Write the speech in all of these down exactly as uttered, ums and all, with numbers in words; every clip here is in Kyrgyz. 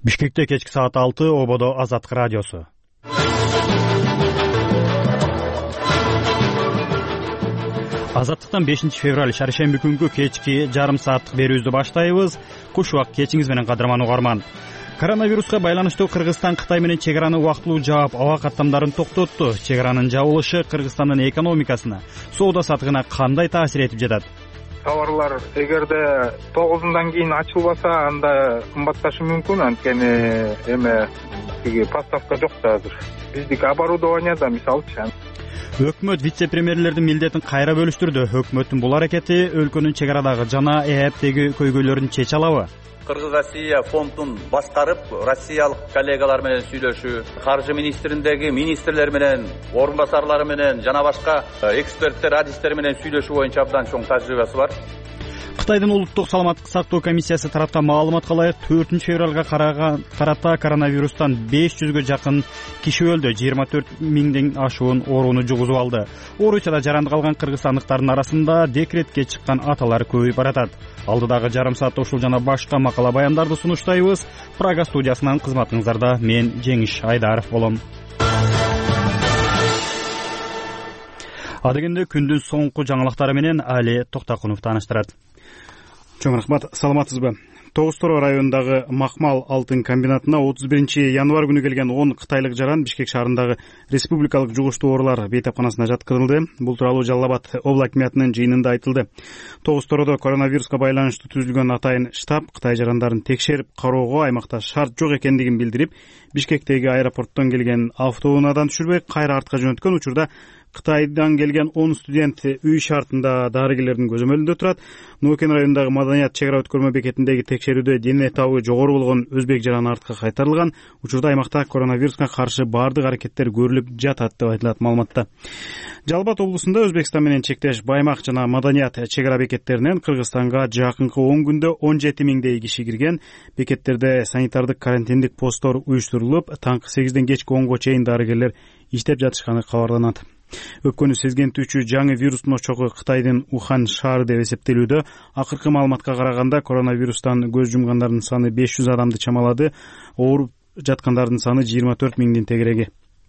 Бишкекте кечки саат алты, ободо Азаттык радиосу. Азаттыктан бешинчи февраль шаршемби күнгү кечки жарым сааттык берүүбүздү баштайбыз. Куш убак кечиңиз менен кадырман угарман. Коронавируска байланыштуу Кыргызстан Кытай менен чек араны убактылуу жаап, аба каттамдарын токтотту. Чек аранын жабылышы Кыргызстандын экономикасына, соода сатыгына кандай таасир этип жатат? Товарлар эгерде тогузундан кийин ачылбаса, анда кымбатташы мүмкүн, анткени эме тиги поставка жок да азыр. Биздики оборудование да мисалчы. Өкмөт вице-премьерлердин милдетин кайра бөлүштүрдү. Өкмөттүн бул аракети өлкөнүн чек арадагы жана ээптеги көйгөйлөрүн чече алабы? Кыргыз-Россия фондун башкарып, россиялык коллегалар менен сүйлөшүү, каржы министриндеги министрлер менен, орун басарлары менен жана башка эксперттер, адистер менен сүйлөшүү боюнча абдан чоң тажрыйбасы бар. Кытайдын улуттук саламаттык сактоо комиссиясы тараткан маалыматка ылайык төртүнчү февралга карата коронавирустан беш жүзгө жакын киши өлдү, жыйырма төрт миңден ашуун орууну жугузуп алды. Орусияда жаранды калган кыргызстандыктардын арасында декретке чыккан аталар көбөйүп баратат. Алдыдагы жарым саатта ушул жана башка макала баяндарды сунуштайбыз. Прага студиясынан кызматыңыздарда мен Жеңиш Айдаров болом. Адегенде күндүн соңку жаңылыктары менен Али Токтакунов тааныштырат. Чоң рахмат, саламатсызбы? Тогуз Торо районундагы Макмал алтын комбинатына отуз биринчи январь күнү келген он кытайлык жаран Бишкек шаарындагы республикалык жугуштуу оорулар бейтапканасына жаткырылды. Бул тууралуу Жалал Абад обл акимиятынын жыйынында айтылды. Тогуз Тородо коронавируска байланыштуу түзүлгөн атайын штаб Кытай жарандарын текшерип кароого аймакта шарт жок экендигин билдирип, Бишкектеги аэропорттон келген автоунаадан түшүрбөй кайра артка жөнөткөн учурда Кытайдан келген он студент үй шартында дарыгерлердин көзөмөлүндө турат. Нуокен районундагы Маданият чек ара өткөрмө бекетиндеги текшерүүдө дене табы жогору болгон өзбек жараны артка кайтарылган. Учурда аймакта коронавируска каршы баардык аракеттер көрүлүп жатат деп айтылат маалыматта. Жалал Абад облусунда Өзбекстан менен чектеш Баймак жана Маданият чек ара бекеттеринен Кыргызстанга жакынкы он күндө он жети миңдей киши кирген. Бекеттерде санитардык карантиндик посттор уюштурулуп, таңкы сегизден кечки онго чейин дарыгерлер иштеп жатышканы кабарланат. Өпкөнү сезгентүүчү жаңы вирустун очогу Кытайдын Ухан шаары деп эсептелүүдө. Акыркы маалыматка караганда коронавирустан көз жумгандардын саны беш жүз адамды чамалады. Ооруп жаткандардын саны жыйырма төрт миңдин тегереги.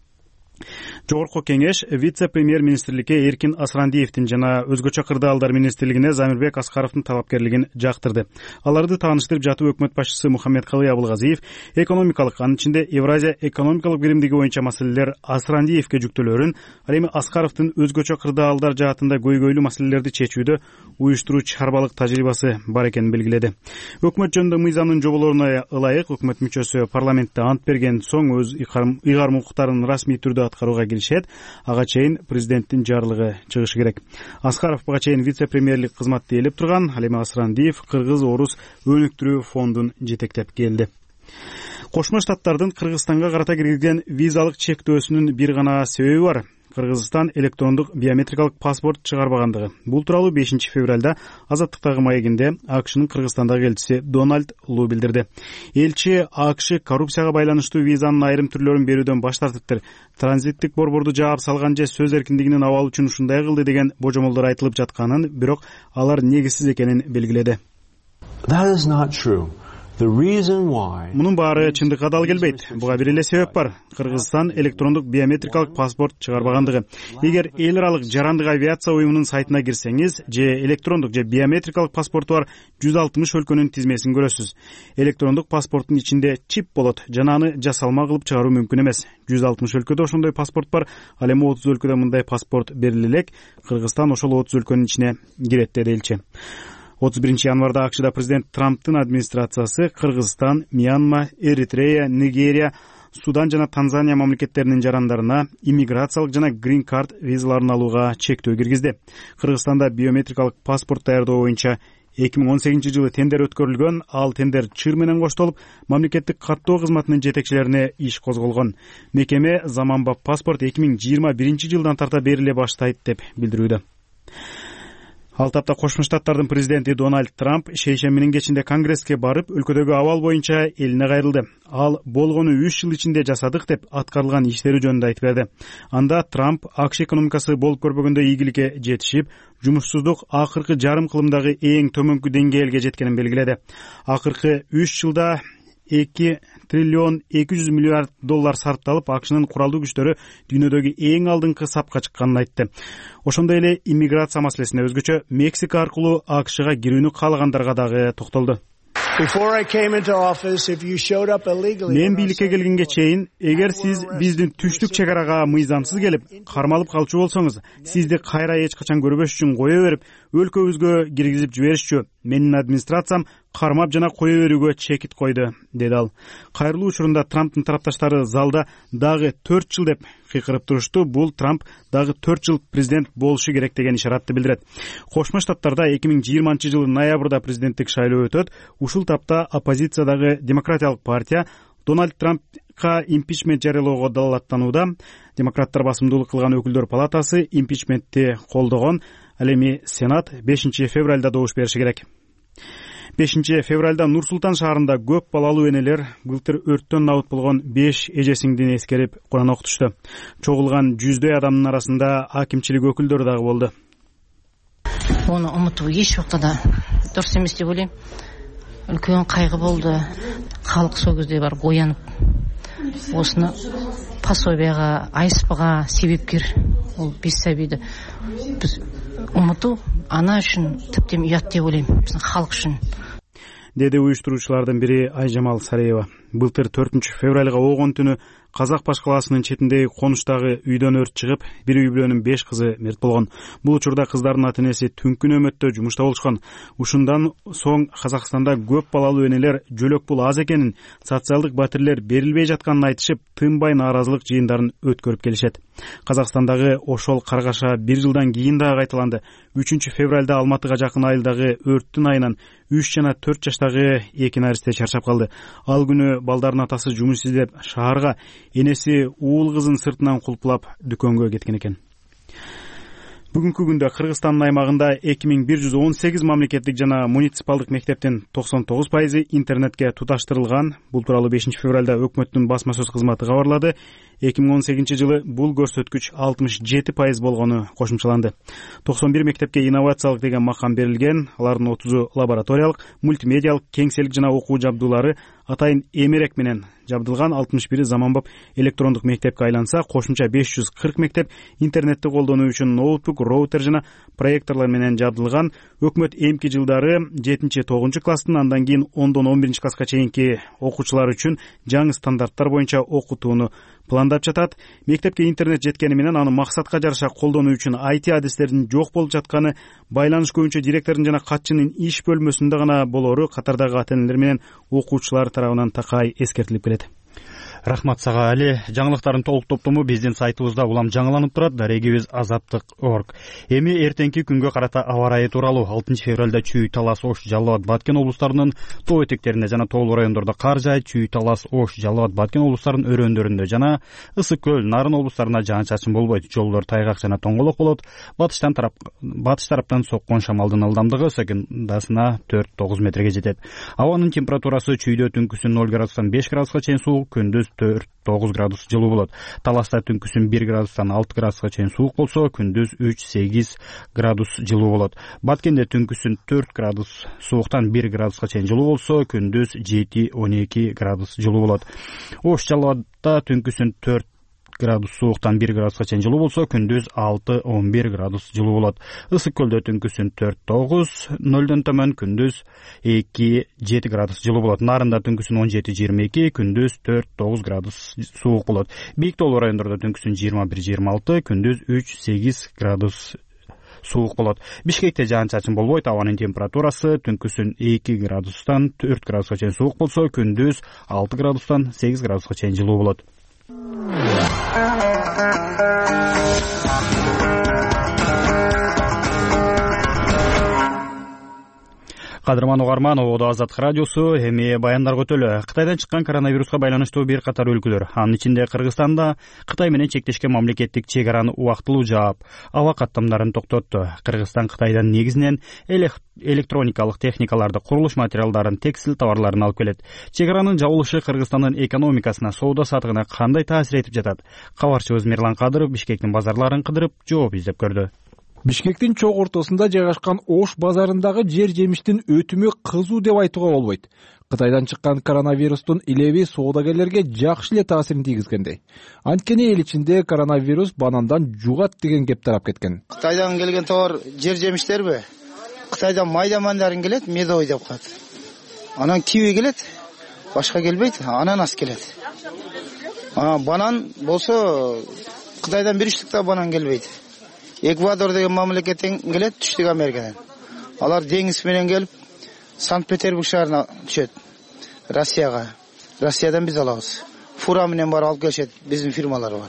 Жогорку кеңеш вице-премьер-министрликке Эркин Асрандиевдин жана өзгөчө кырдаалдар министрлигине Замирбек Аскаровдун талапкерлигин жактырды. Аларды тааныштырып жатып өкмөт башчысы Мухаммедкалый Абылгазиев экономикалык, анын ичинде Евразия экономикалык биримдиги боюнча маселелер Асрандиевке жүктөлөрүн, ал эми Аскаровдун өзгөчө кырдаалдар жаатында көйгөйлүү маселелерди чечүүдө уюштуруу чарбалык тажрыйбасы бар экенин белгиледи. Өкмөт жөнүндө мыйзамдын жоболоруна ылайык өкмөт мүчөсү парламентте ант берген соң өз ыйгарым укуктарын расмий түрдө аткарууга киришет. Ага чейин президенттин жарлыгы чыгышы керек. Аскаров буга чейин вице-премьерлик кызматты ээлеп турган. Ал эми Асрандиев кыргыз-орус өнүктүрүү фондун жетектеп келди. Кошмо Штаттардын Кыргызстанга карата киргизген визалык чектөөсүнүн бир гана себеби бар. Кыргызстан электрондук биометрикалык паспорт чыгарбагандыгы. Бул тууралуу бешинчи февралда Азаттыктагы маегинде АКШнын Кыргызстандагы элчиси Дональд Лу билдирди. Элчи АКШ коррупцияга байланыштуу визанын айрым түрлөрүн берүүдөн баш тартыптыр. Транзиттик борборду жаап салган же сөз эркиндигинин абалы үчүн ушундай кылды деген божомолдор айтылып жатканын, бирок алар негизсиз экенин белгиледи. That is not true. Мунун баары чындыкка дал келбейт. Буга бир эле себеп бар. Кыргызстан электрондук биометрикалык паспорт чыгарбагандыгы. Эгер эл аралык жарандык авиация уюмунун сайтына кирсеңиз, же электрондук же биометрикалык паспорту бар жүз алтымыш өлкөнүн тизмесин көрөсүз. Электрондук паспорттун ичинде чип болот, жана аны жасалма кылып чыгаруу мүмкүн эмес. жүз алтымыш өлкөдө ошондой паспорт бар. Ал эми отуз өлкөдө мындай паспорт бериле элек. Кыргызстан ошол отуз өлкөнүн ичине кирет, деди элчи. отуз биринчи январда АКШда президент Трамптын администрациясы Кыргызстан, Мьянма, Эритрея, Нигерия, Судан жана Танзания мамлекеттеринин жарандарына иммиграциялык жана грин карт визаларын алууга чектөө киргизди. Кыргызстанда биометрикалык паспорт даярдоо боюнча эки миң он сегизинчи жылы тендер өткөрүлгөн. Ал тендер чыр менен коштолуп, мамлекеттик каттоо кызматынын жетекчилерине иш козголгон. Мекеме заманбап паспорт эки миң жыйырма биринчи жылдан тарта бериле баштайт деп билдирүүдө. Ал тапта Кошмо Штаттардын президенти Дональд Трамп шейшембинин кечинде Конгресске барып, өлкөдөгү абал боюнча элине кайрылды. Ал болгону үч жыл ичинде жасадык деп аткарылган иштери жөнүндө айтып берди. Анда Трамп АКШ экономикасы болуп көрбөгөндө ийгиликке жетишип, жумушсуздук акыркы жарым кылымдагы эң төмөнкү деңгээлге жеткенин белгиледи. Акыркы үч жылда эки триллион эки жүз миллиард доллар сарпталып, АКШнын куралдуу күчтөрү дүйнөдөгү эң алдыңкы сапка чыкканын айтты. Ошондой эле иммиграция маселесине, өзгөчө Мексика аркылуу АКШга кирүүнү каалагандарга дагы токтолду. Мен бийликке келгенге чейин, эгер сиз биздин түштүк чек арага мыйзамсыз келип, кармалып калчу болсоңуз, сизди кайра эч качан көрбөш үчүн кое берип, өлкөбүзгө киргизип жиберишчү. Менин администрациям кармап жана кое берүүгө чекит койду, деди ал. Кайрылуу учурунда Трамптын тарапташтары залда дагы төрт жыл деп кыйкырып турушту. Бул Трамп дагы төрт жыл президент болушу керек деген ишаратты билдирет. Кошмо Штаттарда эки миң жыйырманчы жылы ноябрда президенттик шайлоо өтөт. Ушул тапта оппозициядагы Демократиялык партия Дональд Трампка импичмент жарыялоого далалаттанууда. Демократтар басымдуулук кылган өкүлдөр палатасы импичментти колдогон. Ал эми Сенат бешинчи февралда добуш бериши керек. бешинчи февралда Нур-Султан шаарында көп балалуу энелер былтыр өрттөн набыт болгон беш эже-сиңдини эскерип Куран окутушту. Чогулган жүздөй адамдын арасында акимчилик өкүлдөрү дагы болду. Оны умутуу эч убакта да дурус эмес деп ойлойм. Үлкөн кайгы болду. Калк сол кезде барып оянып, осуну пособияга, айспага себепкер ол беш сабийди биз умутуу ана үчүн типтен уят деп ойлойм, биздин халк үчүн, деди уюштуруучулардын бири Айжамал Сареева. Былтыр төртүнчү февралга огон түнү Казак Баш калаасынын четиндеги конуштагы үйдөн өрт чыгып, бир үй бүлөнүн беш кызы мерт болгон. Бул учурда кыздардын ата-энеси түнкү нөөмөттө жумушта болушкан. Ушундан соң Казакстанда көп балалуу энелер жөлөк бул аз экенин, социалдык батирлер берилбей жатканын айтышып, тынбай нааразылык жыйындарын өткөрүп келишет. Казакстандагы ошол каргаша бир жылдан кийин дагы кайталанды. үчүнчү февралда Алматыга жакын айылдагы өрттүн айынан үч жана төрт жаштагы эки наристе чарчап калды. Ал күнү балдардын атасы жумуш издеп шаарга, энеси уул кызын сыртынан кулпулап дүкөнгө кеткен экен. Бүгүнкү күндө Кыргызстандын аймагында эки миң бир жүз он сегиз мамлекеттик жана муниципалдык мектептин токсон тогуз пайызы интернетке туташтырылган. Бул тууралуу бешинчи февралда өкмөттүн басма сөз кызматы кабарлады. эки миң он сегизинчи жылы бул көрсөткүч алтымыш жети пайыз болгону кошумчаланды. токсон бир мектепке инновациялык деген макам берилген. Алардын отузу лабораториялык, мультимедиалык, кеңселик жана окуу жабдуулары атайын эмерек менен жабдылган, алтымыш бири заманбап электрондук мектепке айланса, кошумча беш жүз кырк мектеп интернетти колдонуу үчүн ноутбук, роутер жана проекторлор менен жабдылган. Өкмөт эмки жылдары жетинчи тогузунчу класстын, андан кийин ондон он биринчи класска чейинки окуучулар үчүн жаңы стандарттар боюнча окутууну пландап жатат. Мектепке интернет жеткени менен аны максатка жараша колдонуу үчүн ай ти адистердин жок болуп жатканы, байланыш көбүнчө директордун жана катчынын иш бөлмөсүндө гана болору катардагы ата-энелер менен окуучулар тарабынан такай эскертилип келет. Рахмат сага Али. Жаңылыктардын толук топтому биздин сайтыбызда улам жаңыланып турат, дарегибиз азаттык точка орг. Эми эртеңки күнгө карата аба ырайы тууралуу алтынчы февралда Чүй, Талас, Ош, Жалал абад, Баткен облустарынын тоо этектеринде жана тоолуу райондордо кар жаайт. Чүй, Талас, Ош, Жалал абад, Баткен облустарынын өрөөндөрүндө жана Ысык көл, Нарын облустарына жаан-чачын болбойт. Жолдор тайгак жана тоңголок болот. Батыштан тарап батыш тараптан соккон шамалдын ылдамдыгы секундасына төрт тогуз метрге жетет. Абанын температурасы Чүйдө түнкүсүн ноль градустан беш градуска чейин суук, күндүз төрт тогуз градус жылуу болот. Таласта түнкүсүн бир градустан алты градуска чейин суук болсо, күндүз үч сегиз градус жылуу болот. Баткенде түнкүсүн төрт градус сууктан бир градуска чейин жылуу болсо, күндүз жети он эки градус жылуу болот. Ош, Жалал абадда түнкүсүн төрт градус сууктан бир градуска чейин жылуу болсо, күндүз алты он бир градус жылуу болот. Ысык көлдө түнкүсүн төрт тогуз, нөлдөн төмөн, күндүз эки жети градус жылуу болот. Нарында түнкүсүн он жети жыйырма эки, күндүз төрт тогуз градус суук болот. Бийик тоолуу райондордо түнкүсүн жыйырма бир жыйырма алты, күндүз үч сегиз градус суук болот. Бишкекте жаан-чачын болбойт. Абанын температурасы түнкүсүн эки градустан төрт градуска чейин суук болсо, күндүз алты градустан сегиз градуска чейин жылуу болот. Кадырман угарман, Ободо Азаттык радиосу. Эми баяндар көтөлө. Кытайдан чыккан коронавируска байланыштуу бир катар өлкөлөр, анын ичинде Кыргызстанда Кытай менен чектешкен мамлекеттик чек араны убактылуу жаап, аба каттамдарын токтотту. Кыргызстан Кытайдан негизинен электроникалык техникаларды, курулуш материалдарын, текстиль товарларын алып келет. Чек аранын жабылышы Кыргызстандын экономикасына, соода сатыгына кандай таасир этип жатат? Кабарчыбыз Мирлан Кадыров Бишкектин базарларын кыдырып, жооп издеп көрдү. Бишкектин чоң ортосунда жайгашкан Ош базарындагы жер жемиштин өтүмү кызуу деп айтууга болбойт. Кытайдан чыккан коронавирустун илеби соодагерлерге жакшы эле таасирин тийгизгендей. Анткени эл ичинде коронавирус банандан жугат деген кеп тарап кеткен. Кытайдан келген товар жер жемиштерби? Кытайдан майда мандарын келет, медовый деп кат. Анан киви келет, башка келбейт, ананас келет. А банан болсо Кытайдан бир үчтүктө банан келбейт. Эквадор деген мамлекеттен келет, Түштүк Америкадан. Алар деңиз менен келип, Санкт-Петербург шаарына түшөт. Россияга. Россиядан биз алабыз. Фура менен барып алып келишет, биздин фирмалар бар.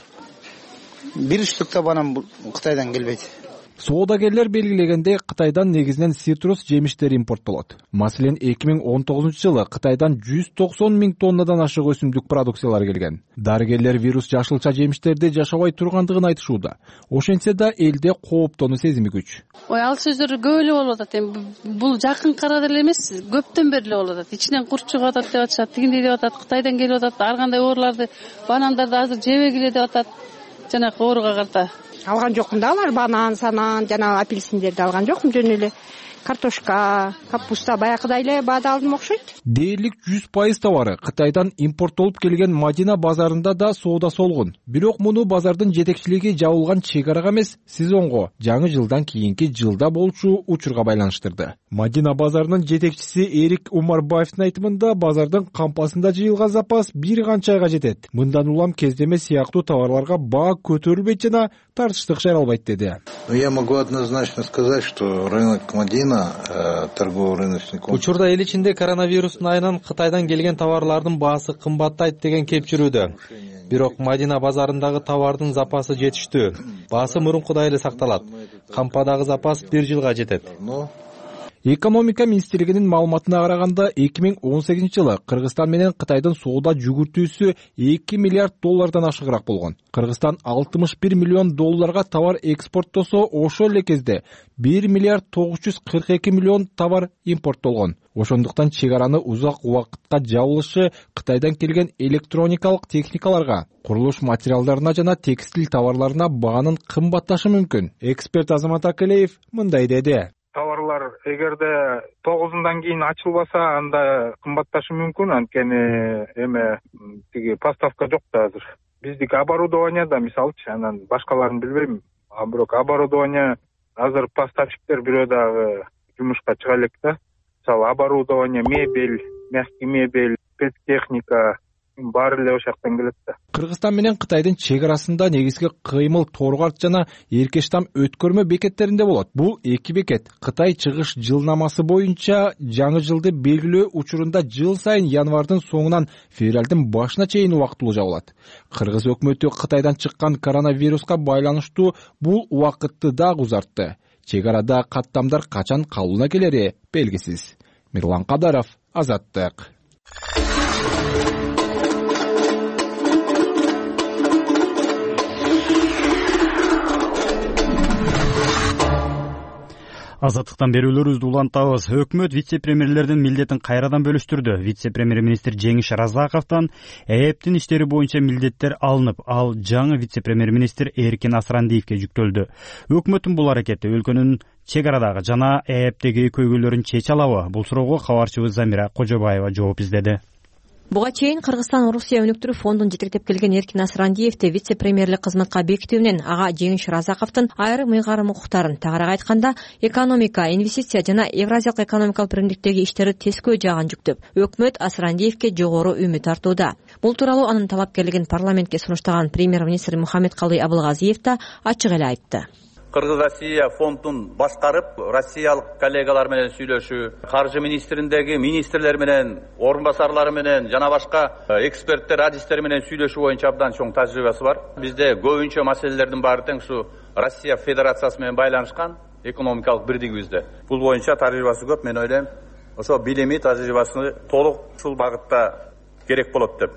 Бир үчтүктө банан Кытайдан келбейт. Соодагерлер белгилегенде Кытайдан негизинен цитрус жемиштери импорттолот. Маселен, эки миң он тогузунчу жылы Кытайдан жүз токсон миң тоннадан ашык өсүмдүк продукциялар келген. Дарыгерлер вирус жашылча жемиштерде жашабай тургандыгын айтышууда. Ошентсе да элде кооптонуу сезими күч. Ой, ал сөздөр көп эле болуп атат. Эми бул жакын карада эле эмес, көптөн бери эле болуп атат. Ичинен курт чыгып атат деп атышат, тигиндей деп атат, Кытайдан келип атат, ар кандай ооруларды, банандарды азыр жебегиле деп атат. Жанакы ооруга карата алган жокмун да, алар банан, санан, жана апельсиндерди алган жокмун, жөн эле картошка, капуста баягыдай эле баада алдым окшойт. Дээрлик жүз пайыз товары Кытайдан импорттолуп келген Мадина базарында да соода солгун. Бирок муну базардын жетекчилиги жабылган чек арага эмес, сезонго, жаңы жылдан кийинки жылда болчу учурга байланыштырды. Мадина базарынын жетекчиси Эрик Умарбаевдин айтымында, базардын кампасында жыйылган запас бир канча айга жетет. Мындан улам кездеме сыяктуу товарларга баа көтөрүлбөйт жана тартыштык жаралбайт деди. Я могу однозначно сказать, что рынок Мадина, торгово-рыночный комплекс. Учурда эл ичинде коронавирустун айынан Кытайдан келген товарлардын баасы кымбаттайт деген кепчирүүдө. Бирок Мадина базарындагы товардын запасы жетиштүү. Баасы мурункудай эле сакталат. Кампадагы запас бир жылга жетет. Экономика министрлигинин маалыматына караганда, эки миң он сегизинчи жылы Кыргызстан менен Кытайдын соода жүгүртүүсү эки миллиард доллардан ашыгыраак болгон. Кыргызстан алтымыш бир миллион долларга товар экспорттосо, ошол эле кезде бир миллиард тогуз жүз кырк эки миллион товар импорттолгон. Ошондуктан чек араны узак убакытка жабылышы Кытайдан келген электроникалык техникаларга, курулуш материалдарына жана текстиль товарларына баанын кымбатташы мүмкүн. Эксперт Азамат Акелеев мындай деди. Товарлар эгерде тогузундан кийин ачылбаса, анда кымбатташы мүмкүн, анткени эме тиги поставка жок да азыр. Биздики оборудование да, мисалчы, анан башкаларын билбейм, а бирок оборудование азыр поставщиктер бирөө дагы жумушка чыга элек да. Мисалы оборудование, мебель, мягкий мебель, спецтехника баары эле ошол жактан келет да. Кыргызстан менен Кытайдын чек арасында негизги кыймыл Торгарт жана Эркештам өткөрмө бекеттеринде болот. Бул эки бекет Кытай чыгыш жылнамасы боюнча жаңы жылды белгилөө учурунда жыл сайын январдын соңунан февралдын башына чейин убактылуу жабылат. Кыргыз өкмөтү Кытайдан чыккан коронавируска байланыштуу бул убакытты дагы узартты. Чек арада каттамдар качан калууна келери белгисиз. Мирлан Кадаров, Азаттык. Азаттыктан берүүлөрүбүздү улантабыз. Өкмөт вице-премьерлердин милдетин кайрадан бөлүштүрдү. Вице-премьер-министр Жеңиш Разаковдон ЭЭПтин иштери боюнча милдеттер алынып, ал жаңы вице-премьер-министр Эркин Асрандиевке жүктөлдү. Өкмөттүн бул аракети өлкөнүн чек арадагы жана ЭЭПтеги көйгөйлөрүн чече алабы? Бул суроого кабарчыбыз Замира Кожобаева жооп издеди. Буга чейин Кыргызстан Орусия өнүктүрүү фондун жетектеп келген Эркин Асрандиевди вице-премьерлик кызматка бекитүү менен ага Жеңиш Разаковдун айрым ыйгарым укуктарын, тагыраак айтканда, экономика, инвестиция жана Евразиялык экономикалык биримдиктеги иштери тескөө жагын жүктөп, өкмөт Асрандиевке жогору үмүт артууда. Бул тууралуу анын талапкерлигин парламентке сунуштаган премьер-министр Мухаммедкалый Абылгазиев да ачык эле айтты. Кыргыз-Россия фондун башкарып, россиялык коллегалар менен сүйлөшүү, каржы министриндеги министрлер менен, орун басарлары менен жана башка эксперттер, адистер менен сүйлөшүү боюнча абдан чоң тажрыйбасы бар. Бизде көбүнчө маселелердин баары тең ушу Россия Федерациясы менен байланышкан экономикалык бирдигибизде. Бул боюнча тажрыйбасы көп, мен ойлойм, ошо билими, тажрыйбасы толук ушул багытта керек болот деп.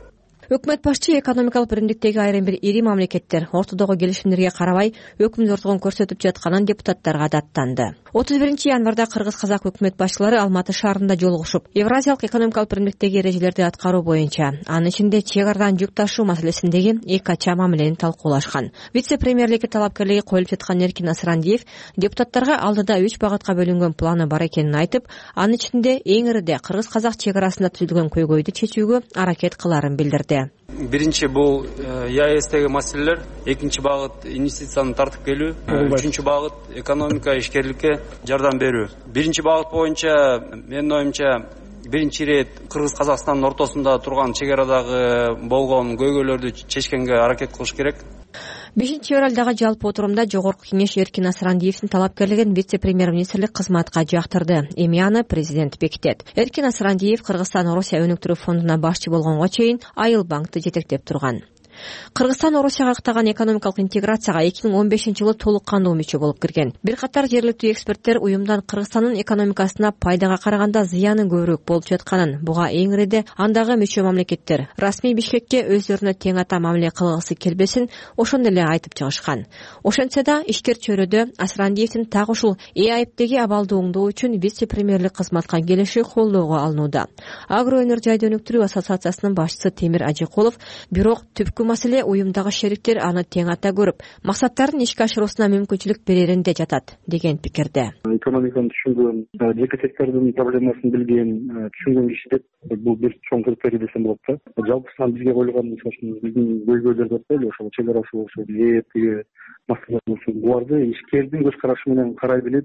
өкмөт башчы экономикалык биримдиктеги айрым бир ири мамлекеттер ортодогу келишимдерге карабай өкүм зордугун көрсөтүп жатканын депутаттарга даттанды. отуз биринчи январда кыргыз-казак өкмөт башчылары Алматы шаарында жолугушуп, Евразиялык экономикалык биримдиктеги эрежелерди аткаруу боюнча, анын ичинде чек арадан жүк ташуу маселесиндеги эки ача мамилени талкуулашкан. Вице-премьерликке талапкерлиги коюлуп жаткан Эркин Асрандиев депутаттарга алдыда үч багытка бөлүнгөн планы бар экенин айтып, анын ичинде эң ириде кыргыз-казак чек арасында түзүлгөн көйгөйдү чечүүгө аракет кылаарын билдирди. Биринчи бул ЯЭСтеги маселелер, экинчи багыт инвестицияны тартып келүү, үчүнчү багыт экономика ишкерликке жардам берүү. Биринчи багыт боюнча менин оюмча биринчи ирет Кыргыз-Казакстандын ортосунда турган чек арадагы болгон көйгөйлөрдү чечкенге аракет кылыш керек. бешинчи февралдагы жалпы отурумда Жогорку Кеңеш Эркин Асрандиевдин талапкерлигин вице-премьер-министрлик кызматка жактырды. Эми аны президент бекитет. Эркин Асрандиев Кыргызстан-Орусия өнүктүрүү фондуна башчы болгонго чейин Айыл банкты жетектеп турган. Кыргызстан Орусияга каттаган экономикалык интеграцияга эки миң он бешинчи жылы толук кандуу мүчө болуп кирген. Бир катар жергиликтүү эксперттер уюмдан Кыргызстандын экономикасына пайдага караганда зыяны көбүрөөк болуп жатканын, буга эң ириде андагы мүчө мамлекеттер расмий Бишкекке өздөрүнө тең ата мамиле кылгысы келбесин ошондо эле айтып чыгышкан. Ошентсе да ишкер чөйрөдө Асрандиевдин так ушул ЭАИПтеги абалды оңдоо үчүн вице-премьерлик кызматка келиши колдоого алынууда. Агро өнөр жайды өнүктүрүү ассоциациясынын башчысы Темир Ажыкулов бирок түпкү маселе уюмдагы шериктер аны тең ата көрүп, максаттарын ишке ашыруусуна мүмкүнчүлүк береринде жатат деген пикирде. Экономиканы түшүнгөн, жеке сектордун проблемасын билген, түшүнгөн киши деп бул бир чоң критерий десем болот да. Жалпысынан бизге коюлган биздин көйгөйлөр деп коелу, ошол чек арасы болсун, ЭЭПтеги маселе болсун, буларды ишкердин көз карашы менен карай билип,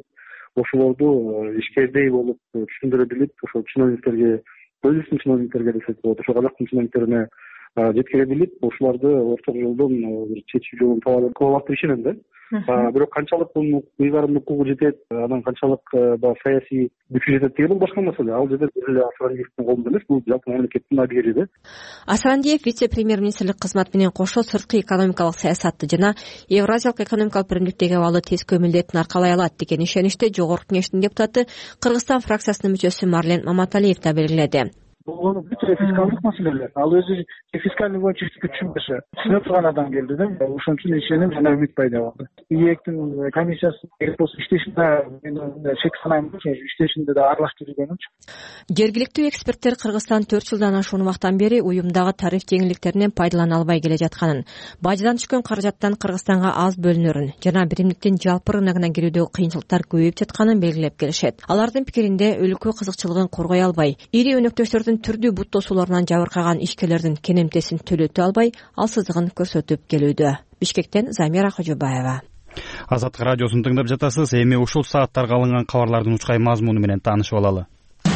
ошолорду ишкердей болуп түшүндүрө билип, ошол чиновниктерге, көбүсүн чиновниктерге десек болот, ошол казактын чиновниктерине жеткире билип, ошоларды орток жолдон бир чечүү жолун таба алып кылып ишенем да. Бирок канчалык бунун ыйгарым укугу жетет, анан канчалык саясий күчү жетет деген бул башка маселе. Ал жерде эле Асрандиевдин колунда эмес, бул жалпы мамлекеттин абийири да. Асрандиев вице-премьер-министрлик кызматы менен кошо сырткы экономикалык саясатты жана Евразиялык экономикалык биримдиктеги абалы тескөө милдетин аркалай алат деген ишеничти Жогорку Кеңештин депутаты Кыргызстан фракциясынын мүчөсү Марлен Маматалиев да белгиледи. Бул бүт фискалдык маселелер. Ал өзү фискалдык боюнча түшүнбөсө, түшүнүп турган адам келди да. Ошон үчүн ишеним жана үмүт пайда болду. ИЭКтин комиссиясы болсо иштешинде мен шек санайм, иштешинде да аралашып жүргөнүмчү. Жергиликтүү эксперттер Кыргызстан төрт жылдан ашуун убактан бери уюмдагы тариф жеңилдиктеринен пайдалана албай келе жатканын, баждан түшкөн каражаттан Кыргызстанга аз бөлүнөрүн жана биримдиктин жалпы рыногуна кирүүдөгү кыйынчылыктар көбөйүп жатканын белгилеп келишет. Алардын пикиринде өлкө кызыкчылыгын коргой албай, ири өнөктөштөрдүн түрдүү бут тосууларынан жабыркаган ишкерлердин кенемтесин төлөтө албай, алсыздыгын көрсөтүп келүүдө. Бишкектен Замира Кожобаева. Азаттык радиосун тыңдап жатасыз. Эми ушул сааттарга алынган кабарлардын учкай мазмуну менен таанышып алалы.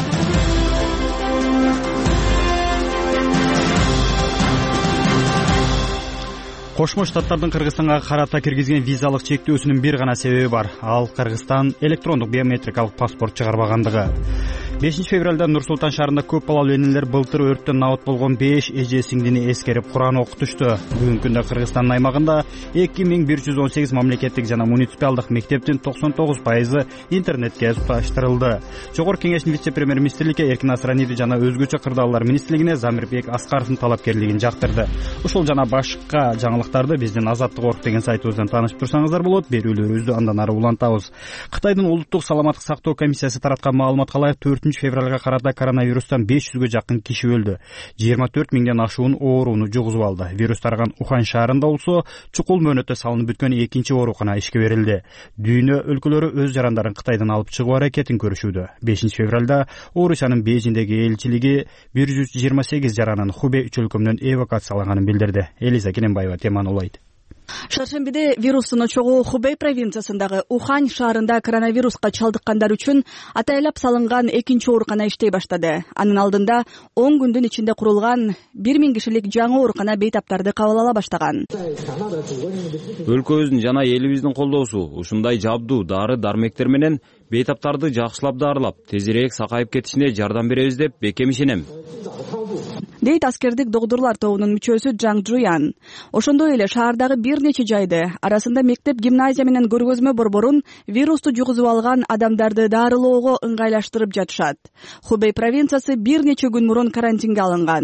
Кошмо Штаттардын Кыргызстанга карата киргизген визалык чектөөсүнүн бир гана себеби бар. Ал Кыргызстан электрондук биометрикалык паспорт чыгарбагандыгы. бешинчи февралда Нур Султан шаарында көп балалуу энелер былтыр өрттөн абат болгон беш эже сиңдини эскерип Куран окутушту. Бүгүнкү күндө Кыргызстандын аймагында эки миң бир жүз он сегиз мамлекеттик жана муниципалдык мектептин токсон тогуз пайызы интернетке туташтырылды. Жогорку Кеңештин вице-премьер-министрликке Эркин Асрандиев жана өзгөчө кырдаалдар министрлигине Замирбек Аскаровдун талапкерлигин жактырды. Ушул жана башка жаңылыктарды биздин Азаттык орг деген сайтыбыздан таанышып турсаңыздар болот. Берүүлөрүбүздү андан ары улантабыз. Кытайдын улуттук саламаттык сактоо комиссиясы тараткан маалыматка ылайык төртүнчү февралга карата коронавирустан беш жүзгө жакын киши өлдү. жыйырма төрт миңден ашуун ооруну жугузуп алды. Вирус тараган Ухань шаарында болсо чукул мөөнөттө салынып бүткөн экинчи оорукана ишке берилди. Дүйнө өлкөлөрү өз жарандарын Кытайдан алып чыгуу аракетин көрүшүүдө. бешинчи февралда Орусиянын Бейжиңдеги элчилиги бир жүз жыйырма сегиз жаранын Хубей үч өлкөмүнөн эвакуациялаганын билдирди. Элиза Кененбаева теманы улайт. Шаршембиде вирустун очогу Хубей провинциясындагы Ухань шаарында коронавируска чалдыккандар үчүн атайлап салынган экинчи оорукана иштей баштады. Анын алдында он күндүн ичинде курулган бир миң кишилик жаңы оорукана бейтаптарды кабыл ала баштаган. Өлкөбүздүн жана элибиздин колдоосу ушундай жабдуу дары-дармектер менен бейтаптарды жакшылап дарылап, тезирээк сакайып кетишине жардам беребиз деп бекем ишенем, дейт аскердик догдурлар тобунун мүчөсү Жаң Жуян. Ошондой эле шаардагы бир нече жайды, арасында мектеп, гимназия менен көргөзмө борборун вирусту жугузуп алган адамдарды дарылоого ыңгайлаштырып жатышат. Хубей провинциясы бир нече күн мурун карантинге алынган.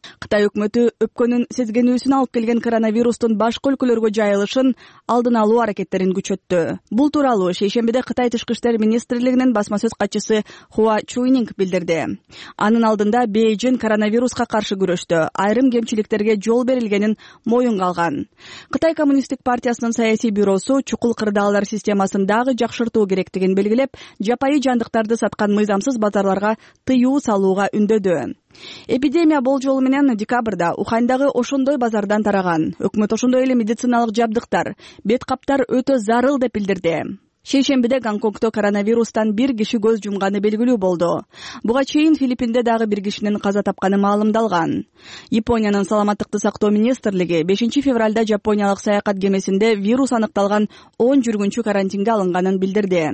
Кытай өкмөтү өпкөнүн сезгенүүсүн алып келген коронавирустун башка өлкөлөргө жайылышын алдын алуу аракеттерин күчөттү. Бул тууралуу шейшембиде Кытай Тышкы иштер министрлигинин басма сөз катчысы Хуа Чуйнинг билдирди. Анын алдында Бейжин коронавируска каршы күрөштө айрым кемчиликтерге жол берилгенин моюнга алган. Кытай коммунисттик партиясынын саясий бюросу чукул кырдаалдар системасын дагы жакшыртуу керектигин белгилеп, жапайы жандыктарды саткан мыйзамсыз базарларга тыюу салууга үндөдү. Эпидемия болжолу менен декабрда Ухандагы ошондой базардан тараган. Өкмөт ошондой эле медициналык жабдыктар, бет каптар өтө зарыл деп билдирди. Шейшембиде Гонконгдо коронавирустан бир киши көз жумганы белгилүү болду. Буга чейин Филиппинде дагы бир кишинин каза тапканы маалымдалган. Япониянын саламаттыкты сактоо министрлиги бешинчи февралда жапониялык саякат кемесинде вирус аныкталган он жүргүнчү карантинге алынганын билдирди.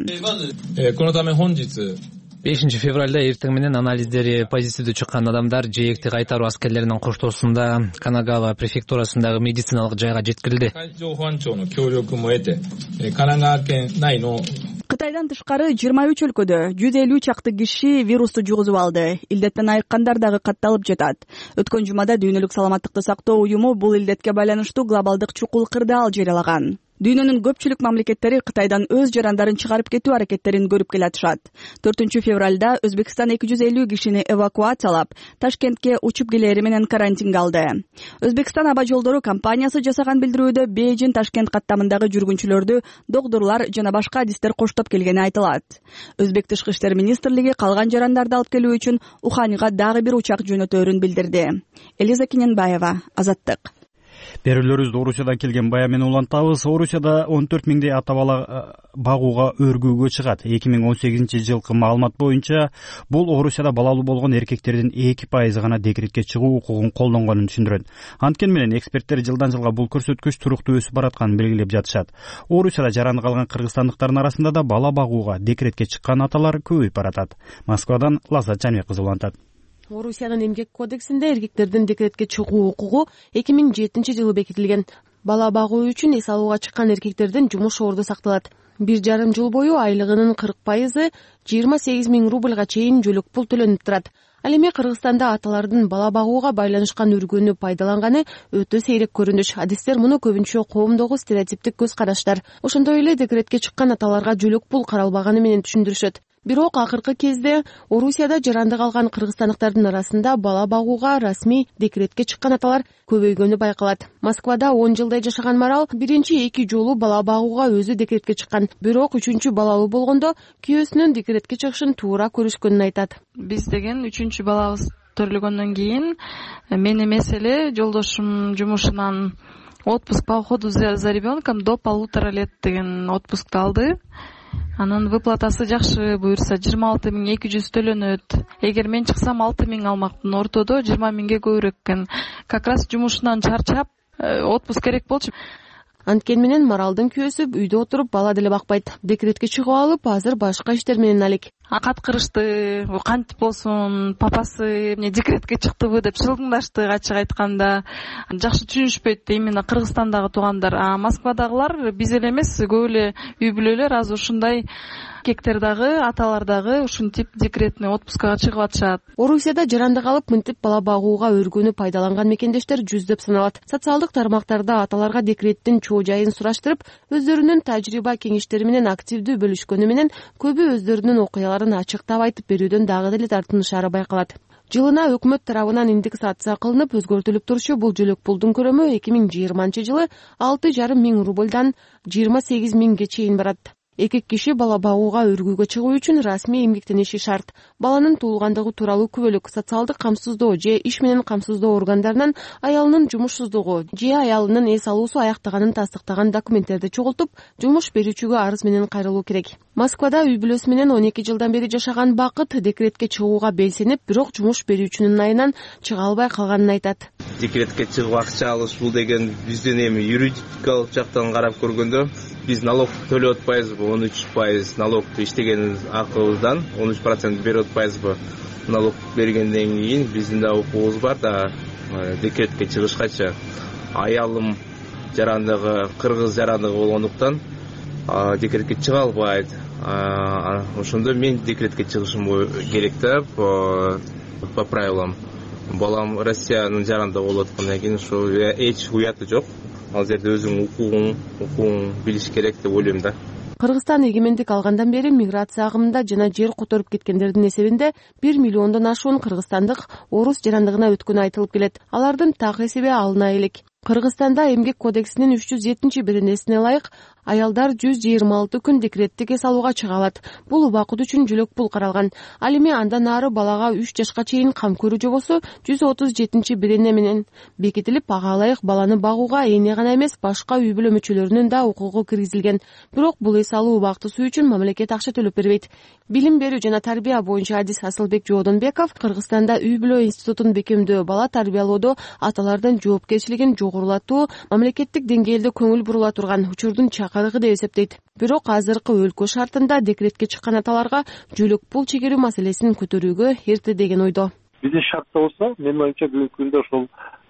бешинчи февралда эртең менен анализдери позитивдүү чыккан адамдар жээкти кайтаруу аскерлеринин коштоосунда Канагава префектурасындагы медициналык жайга жеткирилди. Кытайдан тышкары жыйырма үч өлкөдө жүз элүү чакты киши вирусту жугузуп алды. Илдеттен айыккандар дагы катталып жатат. Өткөн жумада Дүйнөлүк саламаттыкты сактоо уюму бул илдетке байланыштуу глобалдык чукул кырдаал жарыялаган. Дүйнөнүн көпчүлүк мамлекеттери Кытайдан өз жарандарын чыгарып кетүү аракеттерин көрүп келатышат. төртүнчү февралда Өзбекстан эки жүз элүү кишини эвакуациялап, Ташкентке учуп келери менен карантинге алды. Өзбекстан аба жолдору компаниясы жасаган билдирүүдө Бейжин Ташкент каттамындагы жүргүнчүлөрдү докторлор жана башка адистер коштоп келгени айтылат. Өзбек Тышкы иштер министрлиги калган жарандарды алып келүү үчүн Уханга дагы бир учак жөнөтөөрүн билдирди. Элиза Кененбаева, Азаттык. Берүүлөрүбүздү Орусиядан келген бая менен улантабыз. Орусияда он төрт миңдей ата бала багууга өргүүгө чыгат. эки миң он сегизинчи жылкы маалымат боюнча бул Орусияда балалуу болгон эркектердин эки пайызы гана декретке чыгуу укугун колдонгонун түшүндүрөт. Анткени менен эксперттер жылдан жылга бул көрсөткүч туруктуу өсүп баратканын белгилеп жатышат. Орусияда жараны калган кыргызстандыктардын арасында да бала багууга декретке чыккан аталар көбөйүп баратат. Москвадан Лаззат Жанбек кызы улантат. Орусиянын эмгек кодексинде эркектердин декретке чыгуу укугу эки миң жетинчи жылы бекитилген. Бала багуу үчүн эс алууга чыккан эркектердин жумуш орду сакталат. Бир жарым жыл бою айлыгынын кырк пайызы жыйырма сегиз миң рубльга чейин жөлөк пул төлөнүп турат. Ал эми Кыргызстанда аталардын бала багууга байланышкан өргөнү пайдаланганы өтө сейрек көрүнүш. Адистер муну көбүнчө коомдогу стереотиптик көз караштар. Ошондой эле декретке чыккан аталарга жөлөк пул каралбаганы менен түшүндүрүшөт. Бирок акыркы кезде Орусияда жаранды калган кыргызстандыктардын арасында бала багууга расмий декретке чыккан аталар көбөйгөнү байкалат. Москвада он жылдай жашаган Марал биринчи эки жолу бала багууга өзү декретке чыккан. Бирок үчүнчү балалуу болгондо күйөөсүнүн декретке чыгышын туура көрүшкөнүн айтат. Биз деген үчүнчү балабыз төрөлгөндөн кийин мен эмес эле жолдошум жумушунан отпуск по уходу за ребенком до полутора лет деген отпускты алды. Анын выплатасы жакшы, буюрса жыйырма алты миң эки жүз төлөнөт. Эгер мен чыксам алты миң алмакмын, ортодо жыйырма миңге көбүрөөк экен. Как раз жумушунан чарчап, отпуск керек болчу. Анткени менен Маралдын күйөөсү үйдө отуруп бала деле бакпайт. Декретке чыгып алып, азыр башка иштер менен алек. Акат кырышты, кантип болсун, папасы эмне декретке чыктыбы деп шылдыңдашты, ачык айтканда. Жакшы түшүнүшпөйт именно Кыргызстандагы туугандар. А Москвадагылар биз эле эмес, көп эле үй бүлөлөр азыр ушундай эркектер дагы, аталар дагы ушинтип декретный отпускага чыгып атышат. Орусияда жаранды калып мынтип бала багууга өргөнү пайдаланган мекендештер жүздөп саналат. Социалдык тармактарда аталарга декреттин чоо жайын сураштырып, өздөрүнүн тажрыйба кеңештери менен активдүү бөлүшкөнү менен көбү өздөрүнүн окуяларын ачыктап айтып берүүдөн дагы деле тартынышары байкалат. Жылына өкмөт тарабынан индексация кылынып өзгөртүлүп турушу бул жөлөк пулдун көрөмү эки миң жыйырманчы жылы алты жарым миң рубльдан жыйырма сегиз миңге чейин барат. Эки киши бала багууга өргүүгө чыгуу үчүн расмий эмгектениши шарт. Баланын туулгандыгы тууралуу күбөлүк, социалдык камсыздоо же иш менен камсыздоо органдарынан аялынын жумушсуздугу же аялынын эс алуусу аяктаганын тастыктаган документтерди чогултуп, жумуш берүүчүгө арыз менен кайрылуу керек. Москвада үй бүлөсү менен он эки жылдан бери жашаган Бакыт декретке чыгууга белсенип, бирок жумуш берүүчүнүн айынан чыга албай калганын айтат. Декретке чыгып акча алыш бул деген биздин эми юридикалык жактан карап көргөндө биз налог төлөп атпайбызбы? он үч пайыз налогду иштеген акыбыздан он үч процент берип атпайбызбы? Налог бергенден кийин биздин да укугубуз бар да декретке чыгышкача. Аялым жарандыгы кыргыз жарандыгы болгондуктан декретке чыга албайт. Ошондо мен декретке чыгышым керек да по правилам. балам Россиянын жарандыгы болуп аткандан кийин ушу эч уяты жок. Ал жерде өзүң укугуң укугуң билиш керек деп ойлойм да. Кыргызстан эгемендик алгандан бери миграция агымында жана жер которуп кеткендердин эсебинде бир миллиондон ашуун кыргызстандык орус жарандыгына өткөнү айтылып келет. Алардын так эсеби алына элек. Кыргызстанда эмгек кодексинин үч жүз жетинчи беренесине ылайык аялдар жүз жыйырма алты күн декреттик эс алууга чыга алат. Бул убакыт үчүн жөлөк пул каралган. Ал эми андан ары балага үч жашка чейин кам көрүү жобосу жүз отуз жетинчи берене менен бекитилип, ага ылайык баланы багууга эне гана эмес, башка үй бүлө мүчөлөрүнүн да укугу киргизилген. Бирок бул эс алуу убактысы үчүн мамлекет акча төлөп бербейт. Билим берүү жана тарбия боюнча адис Асылбек Жоодонбеков Кыргызстанда үй бүлө институтун бекемдөө, бала тарбиялоодо аталардын жоопкерчилигин жогорулатуу мамлекеттик деңгээлде көңүл бурула турган учурдун чакырыгы деп эсептейт. Бирок азыркы өлкө шартында декретке чыккан аталарга жөлөк пул чегерүү маселесин көтөрүүгө эрте деген ойдо. Биздин шартта болсо, менин оюмча бүгүнкү күндө ошол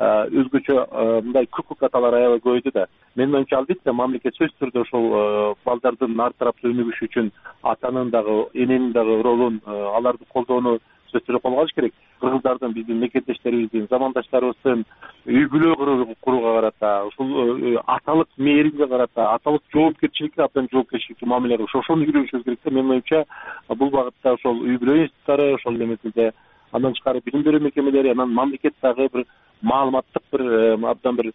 өзгөчө мындай көкөк аталар аябай көбөйдү да. Менин оюмча албетте мамлекет сөзсүз түрдө ошол балдардын ар тараптуу өнүгүшү үчүн атанын дагы эненин дагы ролун, аларды колдоону сөзсүз түрдө колго алыш керек. Кыргыздардын, биздин мекендештерибиздин, замандаштарыбыздын үй бүлө курууга карата, ушул аталык мээримге карата, аталык жоопкерчиликке, атан жоопкерчиликке мамиле кылыш, ошону үйрөнүшүбүз керек да. Менин оюмча бул багытта ошол үй бүлө институттары, ошол эле андан тышкары билим берүү мекемелери, анан мамлекет дагы бир маалыматтык бир абдан бир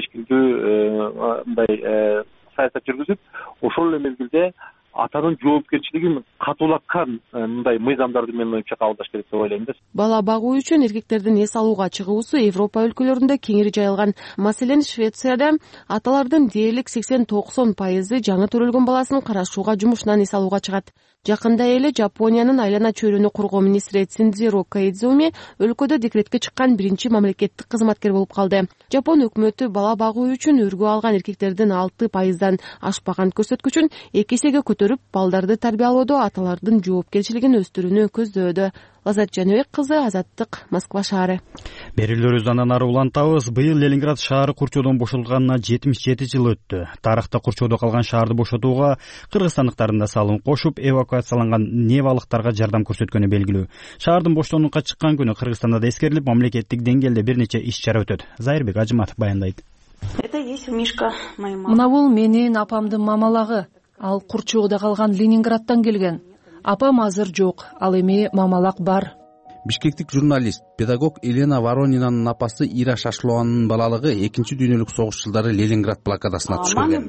чечкиндүү мындай саясат жүргүзүп, ошол эле мезгилде атанын жоопкерчилигин катуулаткан мындай мыйзамдарды менин оюмча кабылдаш керек деп ойлойм да. Бала багуу үчүн эркектердин эс алууга чыгуусу Европа өлкөлөрүндө кеңири жайылган. Маселен, Швецияда аталардын дээрлик сексен токсон пайызы жаңы төрөлгөн баласын карашууга жумушунан эс алууга чыгат. Жакында эле Жапониянын айлана чөйрөнү коргоо министри Цинзиро Каидзуми өлкөдө декретке чыккан биринчи мамлекеттик кызматкер болуп калды. Жапон өкмөтү бала багуу үчүн өргө алган эркектердин алты пайыздан ашпаган көрсөткүчүн эки эсеге көтөрүп, балдарды тарбиялоодо аталардын жоопкерчилигин өстүрүүнү көздөөдө. Азат Жаныбек кызы, Азаттык, Москва шаары. Берүүлөрүбүздү андан ары улантабыз. Быйыл Ленинград шаары курчоодон бошотулганына жетимиш жети жыл өттү. Тарыхта курчоодо калган шаарды бошотууга кыргызстандыктардын да салым кошуп, эвакуацияланган невалыктарга жардам көрсөткөнү белгилүү. Шаардын боштоонлукка чыккан күнү Кыргызстанда да эскерилип, мамлекеттик деңгээлде бир нече иш чара өтөт. Зайырбек Ажыматов баяндайт. Это есть Мишка, моя мама. Мына бул менин апамдын мамалагы. Ал курчоодо калган Ленинградтан келген. Апам азыр жок, ал эми мамалак бар. Бишкектик журналист, педагог Елена Воронинанын апасы Ира Шашлованын балалыгы экинчи дүйнөлүк согуш жылдары Ленинград блокадасына түшкөн.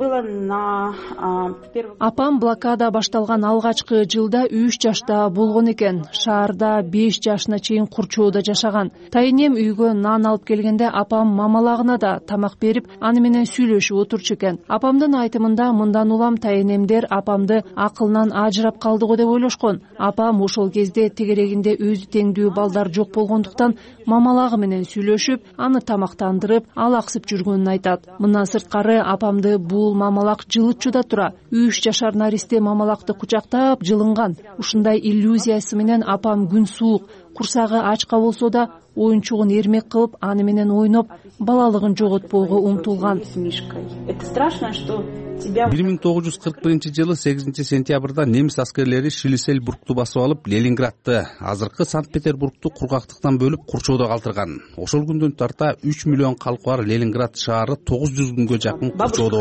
Апам блокада башталган алгачкы жылда үч жашта болгон экен. Шаарда беш жашына чейин курчоодо жашаган. Тайнем үйгө нан алып келгенде апам мамалагына да тамак берип, аны менен сүйлөшүп отурчу экен. Апамдын айтымында мындан улам тайнемдер апамды акылынан ажырап калдыго деп ойлошкон. Апам ошол кезде тегерегинде өзү теңдүү балдар жок болгондуктан мамалагы менен сүйлөшүп, аны тамактандырып, алаксып жүргөнүн айтат. Мындан сырткары апамды бул мамалак жылытчу да тура. Үч жашар наристе мамалакты кучактап жылынган. Ушундай иллюзиясы менен апам күн суук, курсагы ачка болсо да оюнчугун эрмек кылып, аны менен ойноп, балалыгын жоготпоого умтулган. Это страшно, что бир миң тогуз жүз кырк биринчи жылы сегизинчи сентябрда немис аскерлери Шлиссельбургту басып алып, Ленинградты, азыркы Санкт-Петербургту кургактыктан бөлүп курчоодо калтырган. Ошол күндөн тарта үч миллион калкы бар Ленинград шаары тогуз жүз күнгө жакын курчоодо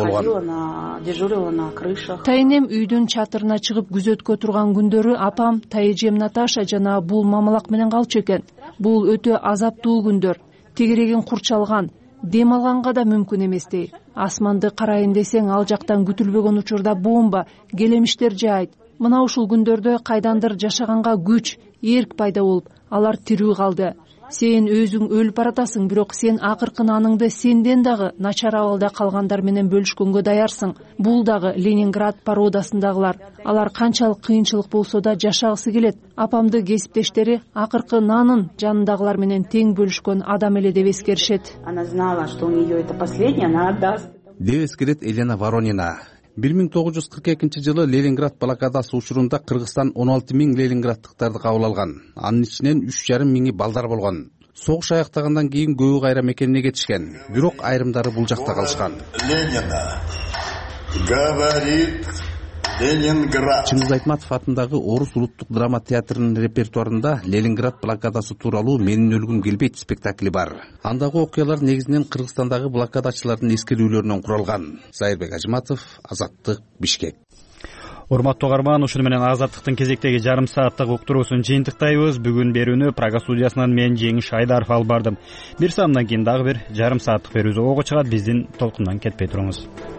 болгон. Тайнем үйдүн чатырына чыгып күзөткө турган күндөрү апам тайжем Наташа жана бул мамалак менен калчу экен. Бул өтө азаптуу күндөр. Тегерегин курчалган, дем алганга да мүмкүн эместей. Асманды карайын десең, ал жактан күтүлбөгөн учурда бомба, келемиштер жаайт. Мына ушул күндөрдө кайдандыр жашаганга күч, эрк пайда болуп, алар тирүү калды. Сен өзүң өлүп баратасың, бирок сен акыркы наныңды сенден дагы начар абалда калгандар менен бөлүшкөнгө даярсың. Бул дагы Ленинград породасындагылар. Алар канчалык кыйынчылык болсо да жашагысы келет. Апамды кесиптештери акыркы нанын жанындагылар менен тең бөлүшкөн адам эле деп эскеришет. Она знала, что у нее это последнее, она отдаст. Деп эскерет Елена Воронина. бир миң тогуз жүз кырк экинчи жылы Ленинград блокадасы учурунда Кыргызстан он алты миң ленинградтыктарды кабыл алган. Анын ичинен үч жарым миңи балдар болгон. Согуш аяктагандан кийин көбү кайра мекенине кетишкен. Бирок айрымдары бул жакта калышкан. Ленина говорит Ленинград. Чыңгыз Айтматов атындагы Орус улуттук драма театрынын репертуарында Ленинград блокадасы тууралуу Менин өлгүм келбейт спектакли бар. Андагы окуялар негизинен Кыргызстандагы блокадачылардын эскерүүлөрүнөн куралган. Зайырбек Ажыматов, Азаттык, Бишкек. Урматтуу угарман, ушуну менен Азаттыктын кезектеги жарым сааттык уктуруусун жыйынтыктайбыз. Бүгүн берүүнү Прага студиясынан мен Жеңиш Айдаров алып бардым. Бир саамдан кийин дагы бир жарым сааттык берүүбүз ого чыгат. Биздин толкундан кетпей туруңуз.